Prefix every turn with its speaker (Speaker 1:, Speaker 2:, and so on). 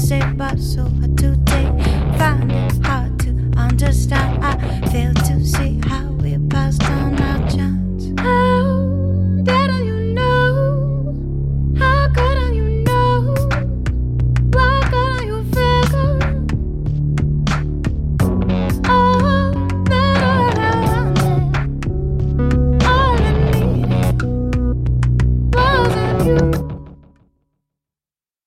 Speaker 1: say, but so hard to take. Find it